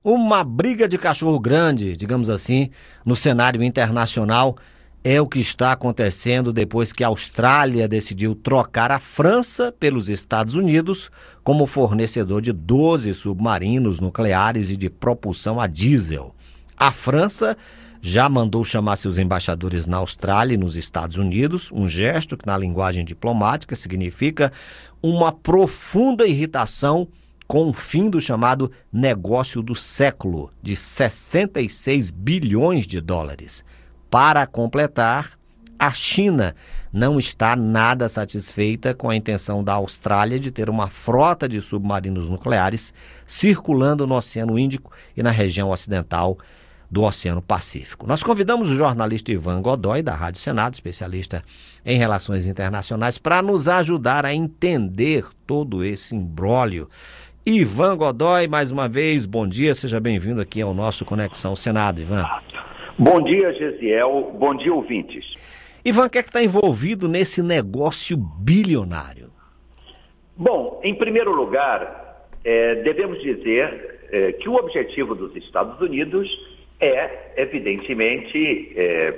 Uma briga de cachorro grande, digamos assim, no cenário internacional é o que está acontecendo depois que a Austrália decidiu trocar a França pelos Estados Unidos como fornecedor de 12 submarinos nucleares e de propulsão a diesel. A França já mandou chamar seus embaixadores na Austrália e nos Estados Unidos, um gesto que na linguagem diplomática significa uma profunda irritação com o fim do chamado negócio do século, de 66 bilhões de dólares. Para completar, a China não está nada satisfeita com a intenção da Austrália de ter uma frota de submarinos nucleares circulando no Oceano Índico e na região ocidental do Oceano Pacífico. Nós convidamos o jornalista Ivan Godoy, da Rádio Senado, especialista em relações internacionais, para nos ajudar a entender todo esse imbróglio. Ivan Godoy, mais uma vez, bom dia, seja bem-vindo aqui ao nosso Conexão Senado, Ivan. Bom dia, Gesiel, bom dia, ouvintes. Ivan, o que é que está envolvido nesse negócio bilionário? Bom, em primeiro lugar, devemos dizer que o objetivo dos Estados Unidos é, evidentemente,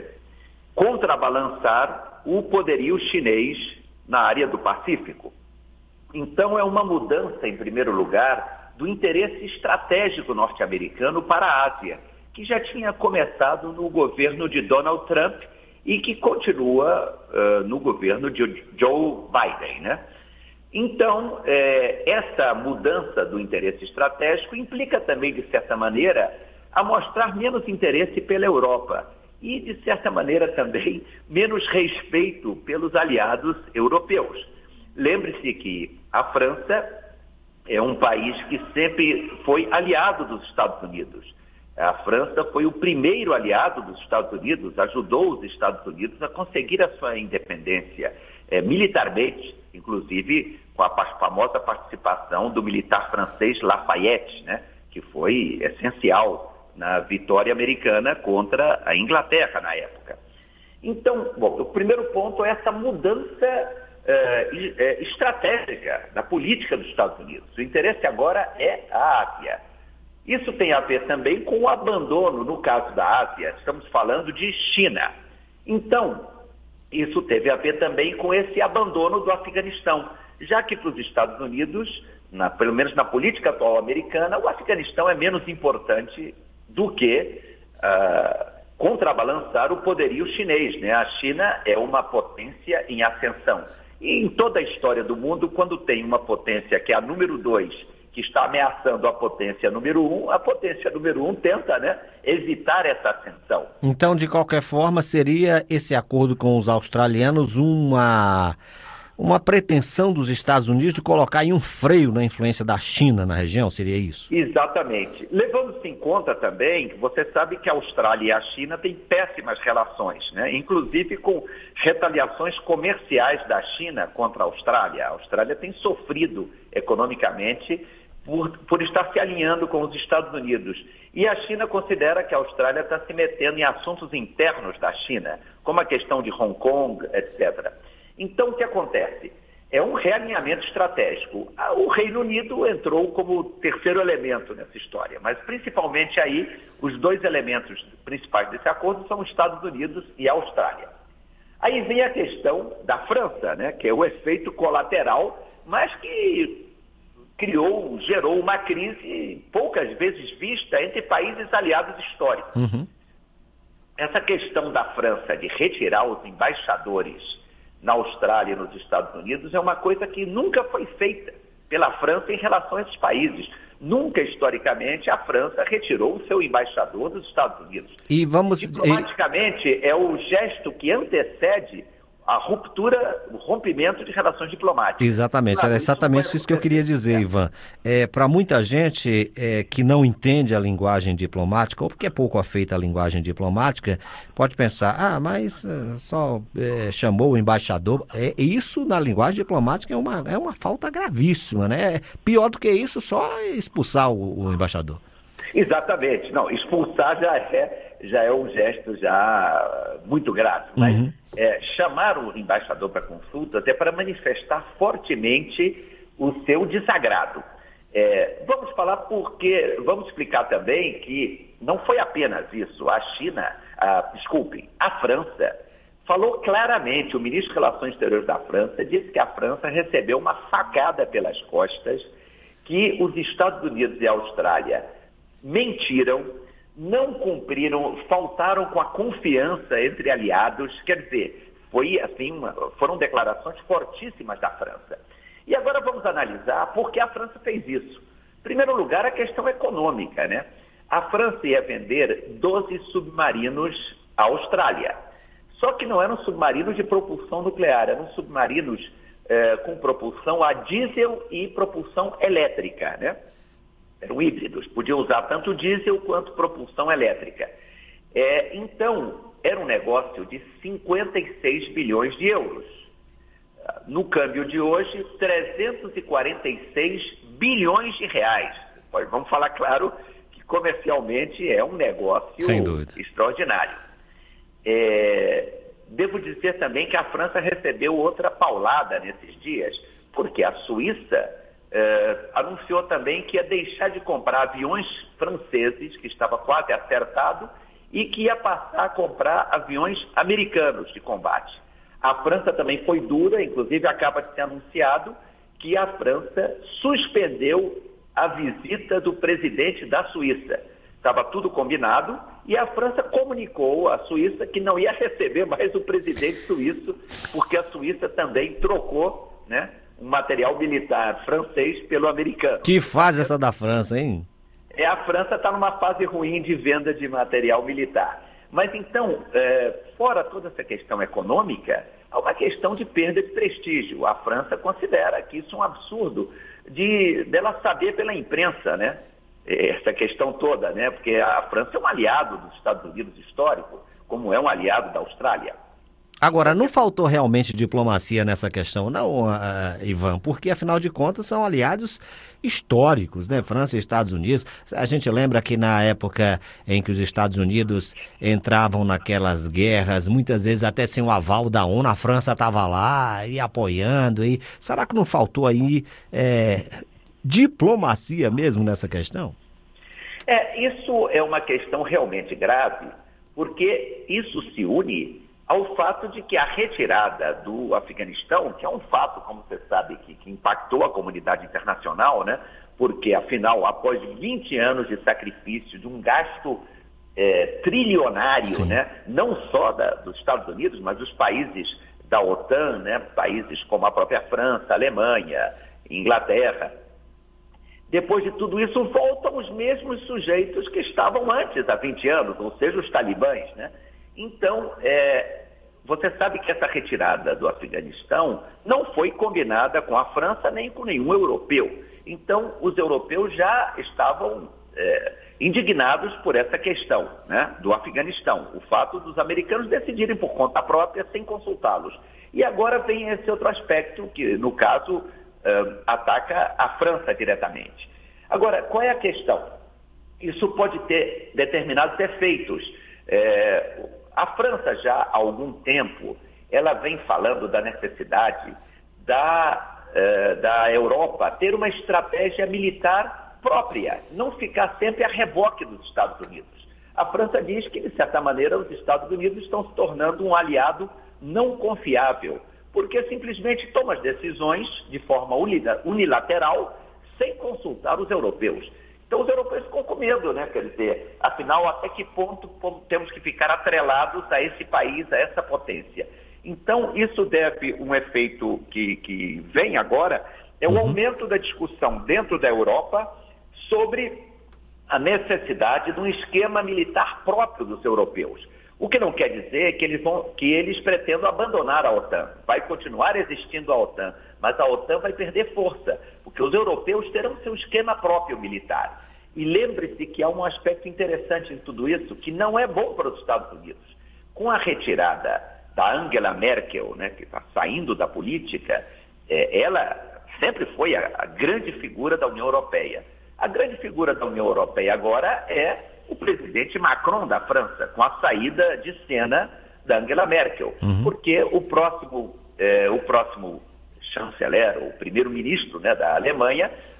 contrabalançar o poderio chinês na área do Pacífico. Então, é uma mudança, em primeiro lugar, do interesse estratégico norte-americano para a Ásia, que já tinha começado no governo de Donald Trump e que continua no governo de Joe Biden, né? Então, essa mudança do interesse estratégico implica também, de certa maneira, a mostrar menos interesse pela Europa e, de certa maneira, também menos respeito pelos aliados europeus. Lembre-se que a França é um país que sempre foi aliado dos Estados Unidos. A França foi o primeiro aliado dos Estados Unidos, ajudou os Estados Unidos a conseguir a sua independência militarmente, inclusive com a famosa participação do militar francês Lafayette, né, que foi essencial na vitória americana contra a Inglaterra na época. Então, bom, o primeiro ponto é essa mudança estratégica da política dos Estados Unidos. O interesse agora é a Ásia. Isso tem a ver também com o abandono, no caso da Ásia, estamos falando de China. Então, isso teve a ver também com esse abandono do Afeganistão, já que para os Estados Unidos, pelo menos na política atual americana, o Afeganistão é menos importante do que contrabalançar o poderio chinês, né? A China é uma potência em ascensão. E em toda a história do mundo, quando tem uma potência que é a número 2, que está ameaçando a potência número 1, a potência número 1 tenta, né, evitar essa ascensão. Então, de qualquer forma, seria esse acordo com os australianos uma pretensão dos Estados Unidos de colocar aí um freio na influência da China na região? Seria isso? Exatamente. Levando-se em conta também que você sabe que a Austrália e a China têm péssimas relações, né? Inclusive com retaliações comerciais da China contra a Austrália. A Austrália tem sofrido economicamente por estar se alinhando com os Estados Unidos. E a China considera que a Austrália está se metendo em assuntos internos da China, como a questão de Hong Kong, etc. Então, o que acontece? É um realinhamento estratégico. O Reino Unido entrou como terceiro elemento nessa história, mas principalmente aí os dois elementos principais desse acordo são os Estados Unidos e a Austrália. Aí vem a questão da França, né, que é o efeito colateral, mas que gerou uma crise poucas vezes vista entre países aliados históricos. Uhum. Essa questão da França de retirar os embaixadores na Austrália e nos Estados Unidos é uma coisa que nunca foi feita pela França em relação a esses países. Nunca, historicamente, a França retirou o seu embaixador dos Estados Unidos. E diplomaticamente, é o gesto que antecede a ruptura, o rompimento de relações diplomáticas. Exatamente, era exatamente isso que eu queria dizer, Ivan. Para muita gente que não entende a linguagem diplomática, ou porque é pouco afeita a linguagem diplomática, pode pensar, mas só chamou o embaixador. Isso, na linguagem diplomática, é uma falta gravíssima, né? Pior do que isso, só expulsar o embaixador. Exatamente. Não, expulsar já é um gesto já muito grave. Mas chamar o embaixador para consultas é para manifestar fortemente o seu desagrado. Vamos falar porque, vamos explicar também que não foi apenas isso. A França falou claramente, o ministro de Relações Exteriores da França disse que a França recebeu uma facada pelas costas, que os Estados Unidos e a Austrália mentiram, não cumpriram, faltaram com a confiança entre aliados, quer dizer, foram declarações fortíssimas da França. E agora vamos analisar por que a França fez isso. Em primeiro lugar, a questão econômica, né? A França ia vender 12 submarinos à Austrália. Só que não eram submarinos de propulsão nuclear, eram submarinos com propulsão a diesel e propulsão elétrica, né? Eram híbridos, podiam usar tanto diesel quanto propulsão elétrica. Então, era um negócio de 56 bilhões de euros. No câmbio de hoje, 346 bilhões de reais. Vamos falar, claro, que comercialmente é um negócio extraordinário. Devo dizer também que a França recebeu outra paulada nesses dias, porque a Suíça anunciou também que ia deixar de comprar aviões franceses, que estava quase acertado, e que ia passar a comprar aviões americanos de combate. A França também foi dura, inclusive acaba de ser anunciado que a França suspendeu a visita do presidente da Suíça. Estava tudo combinado e a França comunicou à Suíça que não ia receber mais o presidente suíço, porque a Suíça também trocou, né, um material militar francês pelo americano. Que fase essa da França, hein? A França está numa fase ruim de venda de material militar. Mas então, fora toda essa questão econômica, há uma questão de perda de prestígio. A França considera que isso é um absurdo dela saber pela imprensa, né? Essa questão toda, né? Porque a França é um aliado dos Estados Unidos histórico, como é um aliado da Austrália. Agora, não faltou realmente diplomacia nessa questão, não, Ivan, porque afinal de contas são aliados históricos, né? França e Estados Unidos. A gente lembra que na época em que os Estados Unidos entravam naquelas guerras, muitas vezes até sem o aval da ONU, a França estava lá e apoiando. Será que não faltou aí diplomacia mesmo nessa questão? Isso é uma questão realmente grave, porque isso se une ao fato de que a retirada do Afeganistão, que é um fato, como você sabe, que impactou a comunidade internacional, né? Porque, afinal, após 20 anos de sacrifício, de um gasto trilionário, né? Não só dos Estados Unidos, mas dos países da OTAN, né? Países como a própria França, Alemanha, Inglaterra. Depois de tudo isso, voltam os mesmos sujeitos que estavam antes, há 20 anos, ou seja, os talibãs, né? Então, você sabe que essa retirada do Afeganistão não foi combinada com a França nem com nenhum europeu. Então, os europeus já estavam indignados por essa questão, né, do Afeganistão. O fato dos americanos decidirem por conta própria sem consultá-los. E agora vem esse outro aspecto que, no caso, ataca a França diretamente. Agora, qual é a questão? Isso pode ter determinados efeitos. A França já há algum tempo, ela vem falando da necessidade da Europa ter uma estratégia militar própria, não ficar sempre a reboque dos Estados Unidos. A França diz que, de certa maneira, os Estados Unidos estão se tornando um aliado não confiável, porque simplesmente toma as decisões de forma unilateral, sem consultar os europeus. Então, os europeus ficam com medo, né? Quer dizer, afinal, até que ponto temos que ficar atrelados a esse país, a essa potência? Então, isso deve um efeito que vem agora, o aumento da discussão dentro da Europa sobre a necessidade de um esquema militar próprio dos europeus. O que não quer dizer que eles pretendam abandonar a OTAN. Vai continuar existindo a OTAN, mas a OTAN vai perder força, porque os europeus terão seu esquema próprio militar. E lembre-se que há um aspecto interessante em tudo isso, que não é bom para os Estados Unidos. Com a retirada da Angela Merkel, né, que está saindo da política, ela sempre foi a grande figura da União Europeia. A grande figura da União Europeia agora é o presidente Macron da França, com a saída de cena da Angela Merkel, porque o próximo chanceler, o primeiro-ministro, né, da Alemanha,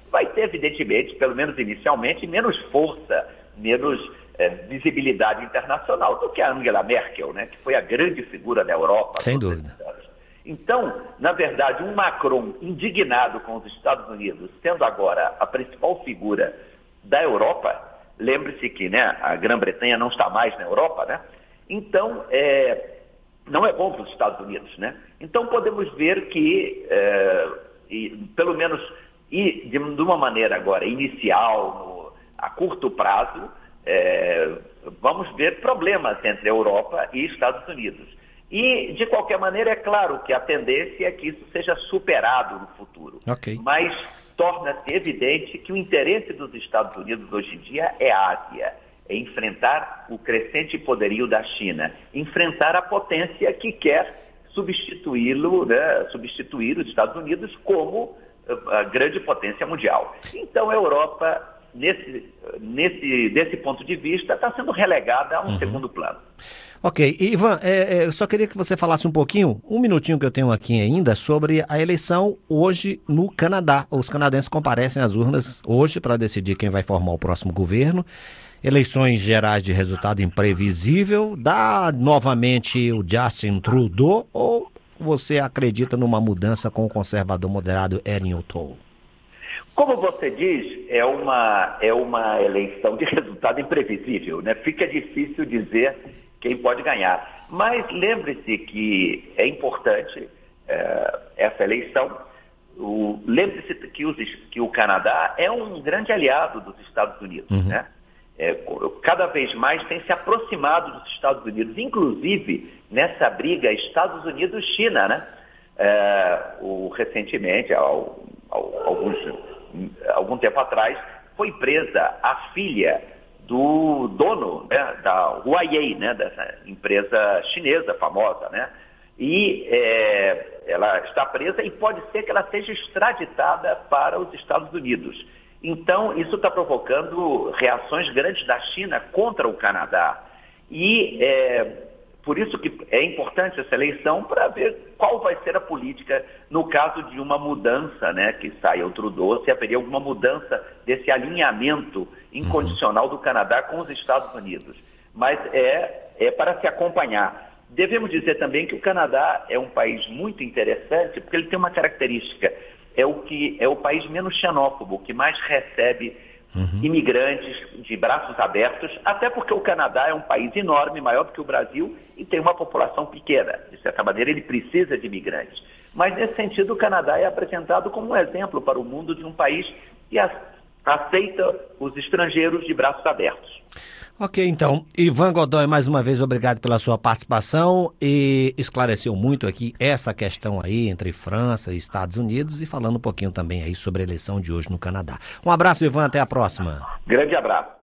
vai ter, evidentemente, pelo menos inicialmente, menos força, menos visibilidade internacional do que a Angela Merkel, né, que foi a grande figura da Europa. Sem dúvida. Então, na verdade, um Macron indignado com os Estados Unidos, sendo agora a principal figura da Europa, lembre-se que, né, a Grã-Bretanha não está mais na Europa, né? Então, não é bom para os Estados Unidos, né? Então, podemos ver que, pelo menos, de uma maneira agora inicial, a curto prazo, vamos ver problemas entre a Europa e Estados Unidos. E, de qualquer maneira, é claro que a tendência é que isso seja superado no futuro. Okay. Mas torna-se evidente que o interesse dos Estados Unidos hoje em dia é a Ásia, é enfrentar o crescente poderio da China, enfrentar a potência que quer substituí-lo, né, substituir os Estados Unidos como a grande potência mundial. Então, a Europa, desse ponto de vista, está sendo relegada a um segundo plano. Ok. Ivan, eu só queria que você falasse um minutinho que eu tenho aqui ainda, sobre a eleição hoje no Canadá. Os canadenses comparecem às urnas hoje para decidir quem vai formar o próximo governo. Eleições gerais de resultado imprevisível. Dá novamente o Justin Trudeau ou você acredita numa mudança com o conservador moderado Erin O'Toole? Como você diz, é uma eleição de resultado imprevisível, né? Fica difícil dizer quem pode ganhar. Mas lembre-se que é importante essa eleição. Lembre-se que o Canadá é um grande aliado dos Estados Unidos, né? Cada vez mais tem se aproximado dos Estados Unidos, inclusive nessa briga Estados Unidos-China, né? Recentemente, algum tempo atrás, foi presa a filha do dono, né, da Huawei, né, dessa empresa chinesa famosa, né? E ela está presa e pode ser que ela seja extraditada para os Estados Unidos. Então, isso está provocando reações grandes da China contra o Canadá. E por isso que é importante essa eleição para ver qual vai ser a política no caso de uma mudança, né, que saia o Trudeau, se haveria alguma mudança desse alinhamento incondicional do Canadá com os Estados Unidos. Mas é para se acompanhar. Devemos dizer também que o Canadá é um país muito interessante porque ele tem uma característica, é o país menos xenófobo, que mais recebe imigrantes de braços abertos, até porque o Canadá é um país enorme, maior do que o Brasil, e tem uma população pequena. De certa maneira, ele precisa de imigrantes. Mas, nesse sentido, o Canadá é apresentado como um exemplo para o mundo de um país que aceita os estrangeiros de braços abertos. Ok, então, Ivan Godoy, mais uma vez, obrigado pela sua participação e esclareceu muito aqui essa questão aí entre França e Estados Unidos e falando um pouquinho também aí sobre a eleição de hoje no Canadá. Um abraço, Ivan, até a próxima. Grande abraço.